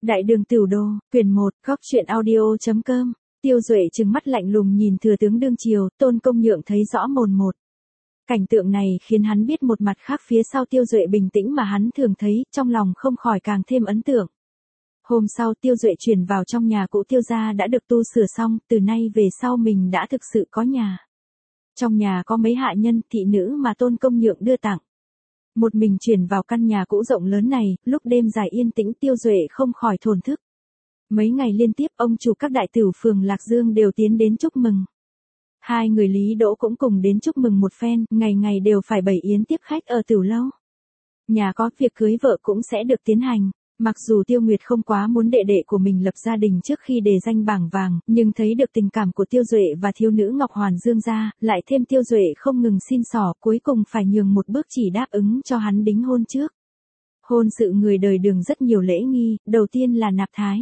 Đại đường Tửu Đô, quyển 1, góc truyện audio.com. Tiêu Duệ trừng mắt lạnh lùng nhìn thừa tướng đương triều, Tôn Công Nhượng thấy rõ mồn một. Cảnh tượng này khiến hắn biết một mặt khác phía sau Tiêu Duệ bình tĩnh mà hắn thường thấy, trong lòng không khỏi càng thêm ấn tượng. Hôm sau Tiêu Duệ chuyển vào trong nhà cũ Tiêu gia đã được tu sửa xong, từ nay về sau mình đã thực sự có nhà. Trong nhà có mấy hạ nhân, thị nữ mà Tôn Công Nhượng đưa tặng. Một mình chuyển vào căn nhà cũ rộng lớn này, lúc đêm dài yên tĩnh Tiêu Duệ không khỏi thổn thức. Mấy ngày liên tiếp ông chủ các đại tửu phường Lạc Dương đều tiến đến chúc mừng. Hai người Lý Đỗ cũng cùng đến chúc mừng một phen, ngày ngày đều phải bày yến tiếp khách ở tửu lâu. Nhà có việc cưới vợ cũng sẽ được tiến hành. Mặc dù Tiêu Nguyệt không quá muốn đệ đệ của mình lập gia đình trước khi đề danh bảng vàng, nhưng thấy được tình cảm của Tiêu Duệ và thiếu nữ Ngọc Hoàn Dương gia, lại thêm Tiêu Duệ không ngừng xin xỏ, cuối cùng phải nhường một bước chỉ đáp ứng cho hắn đính hôn trước. Hôn sự người đời Đường rất nhiều lễ nghi, đầu tiên là nạp thái.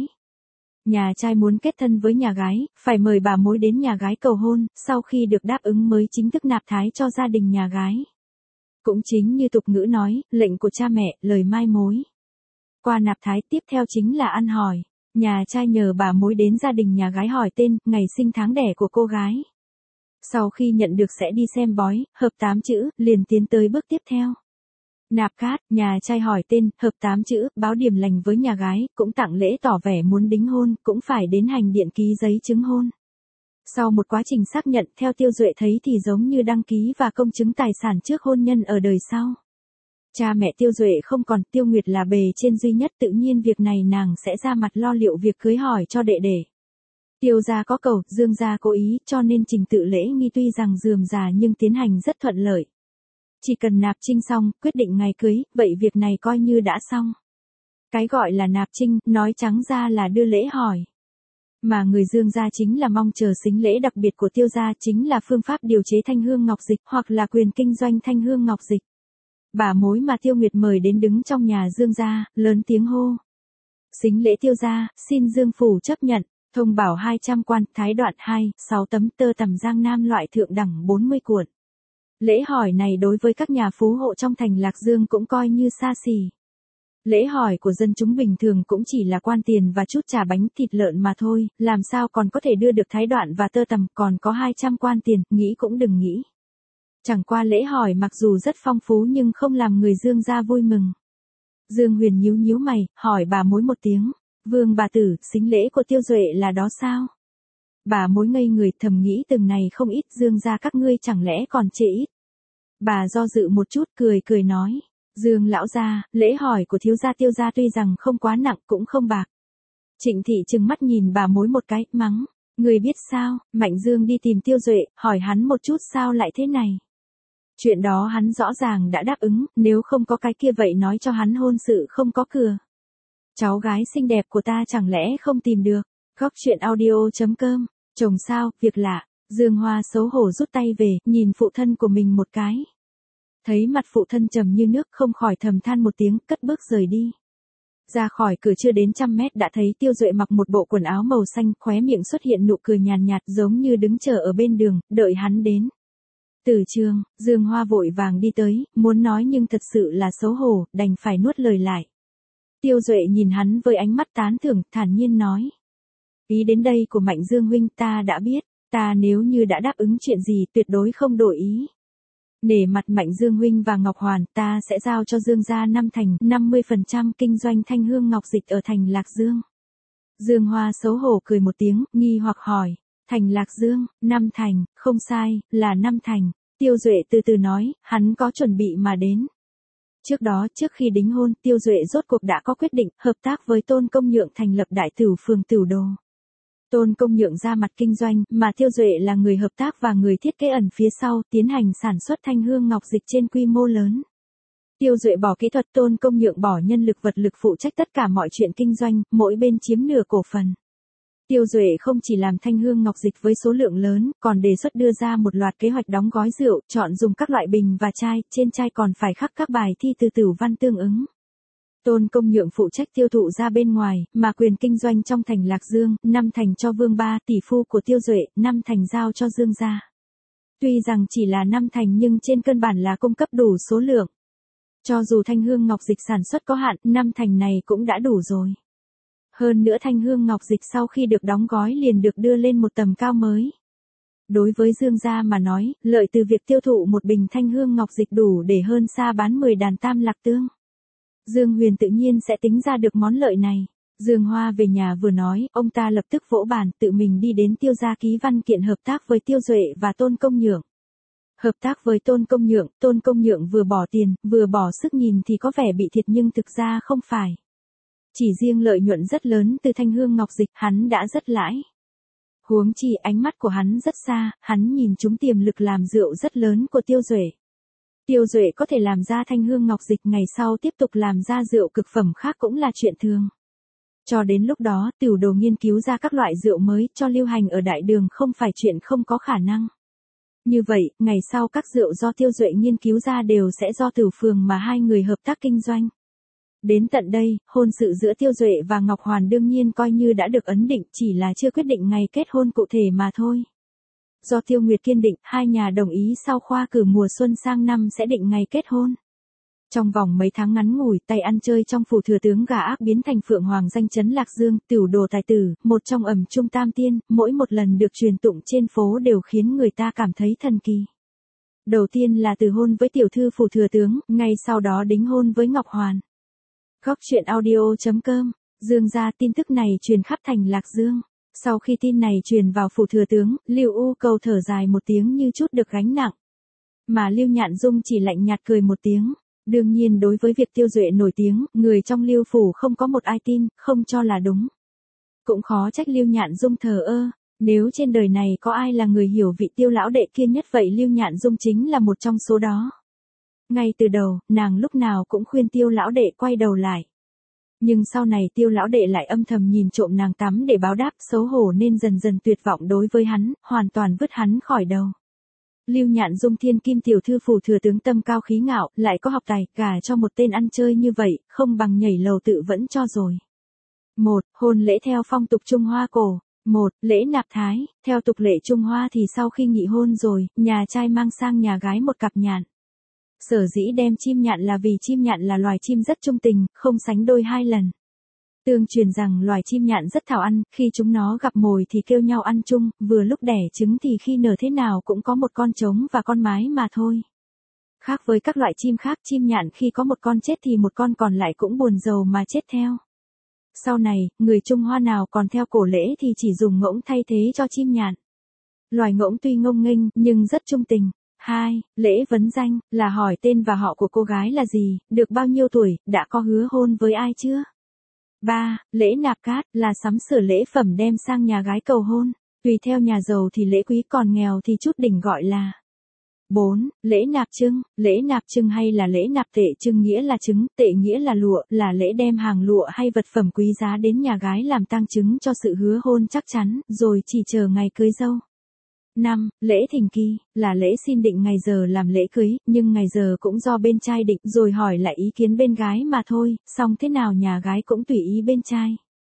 Nhà trai muốn kết thân với nhà gái, phải mời bà mối đến nhà gái cầu hôn, sau khi được đáp ứng mới chính thức nạp thái cho gia đình nhà gái. Cũng chính như tục ngữ nói, lệnh của cha mẹ, lời mai mối. Qua nạp thái tiếp theo chính là ăn hỏi. Nhà trai nhờ bà mối đến gia đình nhà gái hỏi tên, ngày sinh tháng đẻ của cô gái. Sau khi nhận được sẽ đi xem bói, hợp 8 chữ, liền tiến tới bước tiếp theo. Nạp cát, nhà trai hỏi tên, hợp 8 chữ, báo điểm lành với nhà gái, cũng tặng lễ tỏ vẻ muốn đính hôn, cũng phải đến hành điện ký giấy chứng hôn. Sau một quá trình xác nhận theo Tiêu Duệ thấy thì giống như đăng ký và công chứng tài sản trước hôn nhân ở đời sau. Cha mẹ Tiêu Duệ không còn, Tiêu Nguyệt là bề trên duy nhất, tự nhiên việc này nàng sẽ ra mặt lo liệu việc cưới hỏi cho đệ đệ. Tiêu gia có cầu, Dương gia cố ý, cho nên trình tự lễ nghi tuy rằng rườm rà nhưng tiến hành rất thuận lợi. Chỉ cần nạp trinh xong, quyết định ngày cưới, vậy việc này coi như đã xong. Cái gọi là nạp trinh, nói trắng ra là đưa lễ hỏi. Mà người Dương gia chính là mong chờ sính lễ đặc biệt của Tiêu gia, chính là phương pháp điều chế thanh hương ngọc dịch hoặc là quyền kinh doanh thanh hương ngọc dịch. Bà mối mà Tiêu Nguyệt mời đến đứng trong nhà Dương gia, lớn tiếng hô. Sính lễ Tiêu gia, xin Dương phủ chấp nhận, thông bảo 200 quan, thái đoạn 2, 6 tấm tơ tằm Giang Nam loại thượng đẳng 40 cuộn. Lễ hỏi này đối với các nhà phú hộ trong thành Lạc Dương cũng coi như xa xỉ. Lễ hỏi của dân chúng bình thường cũng chỉ là quan tiền và chút trà bánh thịt lợn mà thôi, làm sao còn có thể đưa được thái đoạn và tơ tằm, còn có 200 quan tiền, nghĩ cũng đừng nghĩ. Chẳng qua lễ hỏi mặc dù rất phong phú nhưng không làm người Dương gia vui mừng. Dương Huyền nhíu nhíu mày, hỏi bà mối một tiếng, Vương bà tử, sính lễ của Tiêu Duệ là đó sao? Bà mối ngây người thầm nghĩ từng này không ít, Dương gia các ngươi chẳng lẽ còn chê ít. Bà do dự một chút cười nói, Dương lão gia, lễ hỏi của thiếu gia Tiêu gia tuy rằng không quá nặng cũng không bạc. Trịnh thị trừng mắt nhìn bà mối một cái, mắng, người biết sao, Mạnh Dương đi tìm Tiêu Duệ, hỏi hắn một chút sao lại thế này. Chuyện đó hắn rõ ràng đã đáp ứng, nếu không có cái kia vậy nói cho hắn hôn sự không có cửa. Cháu gái xinh đẹp của ta chẳng lẽ không tìm được. Góc truyện audio.com. Chồng sao, việc lạ. Dương Hoa xấu hổ rút tay về, nhìn phụ thân của mình một cái. Thấy mặt phụ thân trầm như nước không khỏi thầm than một tiếng, cất bước rời đi. Ra khỏi cửa chưa đến 100 mét đã thấy Tiêu Duệ mặc một bộ quần áo màu xanh, khóe miệng xuất hiện nụ cười nhàn nhạt giống như đứng chờ ở bên đường, đợi hắn đến. Từ trường, Dương Hoa vội vàng đi tới, muốn nói nhưng thật sự là xấu hổ, đành phải nuốt lời lại. Tiêu Duệ nhìn hắn với ánh mắt tán thưởng, thản nhiên nói. Ý đến đây của Mạnh Dương huynh ta đã biết, ta nếu như đã đáp ứng chuyện gì tuyệt đối không đổi ý. Nể mặt Mạnh Dương huynh và Ngọc Hoàn, ta sẽ giao cho Dương gia năm thành 50% kinh doanh thanh hương ngọc dịch ở thành Lạc Dương. Dương Hoa xấu hổ cười một tiếng, nghi hoặc hỏi. Thành Lạc Dương, 5 thành, không sai, là 5 thành. Tiêu Duệ từ từ nói, hắn có chuẩn bị mà đến. Trước đó, trước khi đính hôn, Tiêu Duệ rốt cuộc đã có quyết định, hợp tác với Tôn Công Nhượng thành lập đại tửu phường Tửu Đô. Tôn Công Nhượng ra mặt kinh doanh, mà Tiêu Duệ là người hợp tác và người thiết kế ẩn phía sau, tiến hành sản xuất thanh hương ngọc dịch trên quy mô lớn. Tiêu Duệ bỏ kỹ thuật, Tôn Công Nhượng bỏ nhân lực vật lực phụ trách tất cả mọi chuyện kinh doanh, mỗi bên chiếm nửa cổ phần. Tiêu Duệ không chỉ làm thanh hương ngọc dịch với số lượng lớn, còn đề xuất đưa ra một loạt kế hoạch đóng gói rượu, chọn dùng các loại bình và chai, trên chai còn phải khắc các bài thi từ tửu văn tương ứng. Tôn Công Nhượng phụ trách tiêu thụ ra bên ngoài, mà quyền kinh doanh trong thành Lạc Dương, 5 thành cho Vương Ba, tỷ phu của Tiêu Duệ, 5 thành giao cho Dương gia. Tuy rằng chỉ là 5 thành nhưng trên căn bản là cung cấp đủ số lượng. Cho dù thanh hương ngọc dịch sản xuất có hạn, 5 thành này cũng đã đủ rồi. Hơn nữa thanh hương ngọc dịch sau khi được đóng gói liền được đưa lên một tầm cao mới. Đối với Dương gia mà nói, lợi từ việc tiêu thụ một bình thanh hương ngọc dịch đủ để hơn xa bán 10 đàn tam lạc tương. Dương Huyền tự nhiên sẽ tính ra được món lợi này. Dương Hoa về nhà vừa nói, ông ta lập tức vỗ bàn tự mình đi đến Tiêu gia ký văn kiện hợp tác với Tiêu Duệ và Tôn Công Nhượng. Hợp tác với Tôn Công Nhượng vừa bỏ tiền, vừa bỏ sức nhìn thì có vẻ bị thiệt nhưng thực ra không phải. Chỉ riêng lợi nhuận rất lớn từ thanh hương ngọc dịch hắn đã rất lãi. Huống chi ánh mắt của hắn rất xa, hắn nhìn trúng tiềm lực làm rượu rất lớn của Tiêu Duệ. Tiêu Duệ có thể làm ra thanh hương ngọc dịch ngày sau tiếp tục làm ra rượu cực phẩm khác cũng là chuyện thường. Cho đến lúc đó Tửu Đồ nghiên cứu ra các loại rượu mới cho lưu hành ở đại đường không phải chuyện không có khả năng. Như vậy, ngày sau các rượu do Tiêu Duệ nghiên cứu ra đều sẽ do Tửu Phường mà hai người hợp tác kinh doanh. Đến tận đây, hôn sự giữa Tiêu Duệ và Ngọc Hoàn đương nhiên coi như đã được ấn định, chỉ là chưa quyết định ngày kết hôn cụ thể mà thôi. Do Tiêu Nguyệt kiên định, hai nhà đồng ý sau khoa cử mùa xuân sang năm sẽ định ngày kết hôn. Trong vòng mấy tháng ngắn ngủi, tay ăn chơi trong phủ thừa tướng gà ác biến thành Phượng Hoàng danh chấn Lạc Dương, Tửu Đồ tài tử, một trong ẩm trung tam tiên, mỗi một lần được truyền tụng trên phố đều khiến người ta cảm thấy thần kỳ. Đầu tiên là từ hôn với tiểu thư phủ thừa tướng, ngay sau đó đính hôn với Ngọc Hoàn. Góc truyện audio.com, Dương gia tin tức này truyền khắp thành Lạc Dương. Sau khi tin này truyền vào phủ thừa tướng, Lưu U Cầu thở dài một tiếng như chút được gánh nặng. Mà Lưu Nhạn Dung chỉ lạnh nhạt cười một tiếng. Đương nhiên đối với việc Tiêu Duệ nổi tiếng, người trong Lưu phủ không có một ai tin, không cho là đúng. Cũng khó trách Lưu Nhạn Dung thờ ơ, nếu trên đời này có ai là người hiểu vị Tiêu lão đệ kia nhất vậy Lưu Nhạn Dung chính là một trong số đó. Ngay từ đầu, nàng lúc nào cũng khuyên Tiêu lão đệ quay đầu lại. Nhưng sau này Tiêu lão đệ lại âm thầm nhìn trộm nàng tắm để báo đáp, xấu hổ nên dần dần tuyệt vọng đối với hắn, hoàn toàn vứt hắn khỏi đầu. Lưu Nhạn Dung thiên kim tiểu thư phủ thừa tướng tâm cao khí ngạo, lại có học tài, gả cho một tên ăn chơi như vậy, không bằng nhảy lầu tự vẫn cho rồi. 1. Hôn lễ theo phong tục Trung Hoa cổ. 1. Lễ nạp thái, theo tục lệ Trung Hoa thì sau khi nghị hôn rồi, nhà trai mang sang nhà gái một cặp nhạn. Sở dĩ đem chim nhạn là vì chim nhạn là loài chim rất trung tình, không sánh đôi hai lần. Tương truyền rằng loài chim nhạn rất thảo ăn, khi chúng nó gặp mồi thì kêu nhau ăn chung, vừa lúc đẻ trứng thì khi nở thế nào cũng có một con trống và con mái mà thôi. Khác với các loại chim khác, chim nhạn khi có một con chết thì một con còn lại cũng buồn rầu mà chết theo. Sau này, người Trung Hoa nào còn theo cổ lễ thì chỉ dùng ngỗng thay thế cho chim nhạn. Loài ngỗng tuy ngông nghênh nhưng rất trung tình. 2. Lễ vấn danh, là hỏi tên và họ của cô gái là gì, được bao nhiêu tuổi, đã có hứa hôn với ai chưa? 3. Lễ nạp cát, là sắm sửa lễ phẩm đem sang nhà gái cầu hôn, tùy theo nhà giàu thì lễ quý còn nghèo thì chút đỉnh gọi là. 4. Lễ nạp trưng hay là lễ nạp tệ, trưng nghĩa là trứng, tệ nghĩa là lụa, là lễ đem hàng lụa hay vật phẩm quý giá đến nhà gái làm tang chứng cho sự hứa hôn chắc chắn, rồi chỉ chờ ngày cưới dâu. 5. Lễ thỉnh kỳ, là lễ xin định ngày giờ làm lễ cưới, nhưng ngày giờ cũng do bên trai định, rồi hỏi lại ý kiến bên gái mà thôi, xong thế nào nhà gái cũng tùy ý bên trai.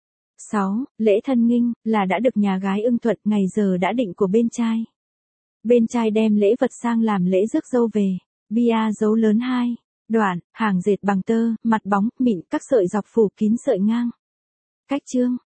6. Lễ thân nghinh, là đã được nhà gái ưng thuận, ngày giờ đã định của bên trai. Bên trai đem lễ vật sang làm lễ rước dâu về. Bia dấu lớn 2. Đoạn, hàng dệt bằng tơ, mặt bóng, mịn, các sợi dọc phủ kín sợi ngang. Cách chương,